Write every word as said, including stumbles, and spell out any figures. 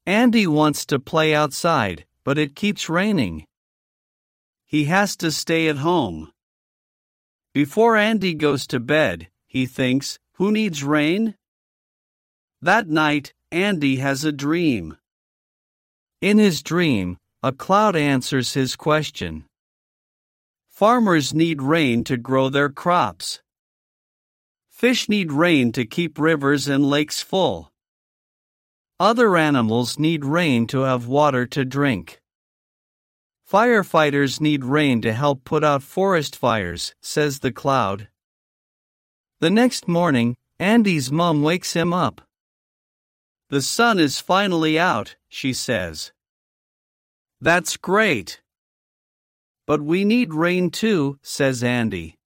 Andy wants to play outside, but it keeps raining. He has to stay at home. Before Andy goes to bed, he thinks, who needs rain? That night, Andy has a dream. In his dream, a cloud answers his question. Farmers need rain to grow their crops. Fish need rain to keep rivers and lakes full. Other animals need rain to have water to drink. Firefighters need rain to help put out forest fires, says the cloud. The next morning, Andy's mom wakes him up. The sun is finally out, she says. That's great. But we need rain too, says Andy.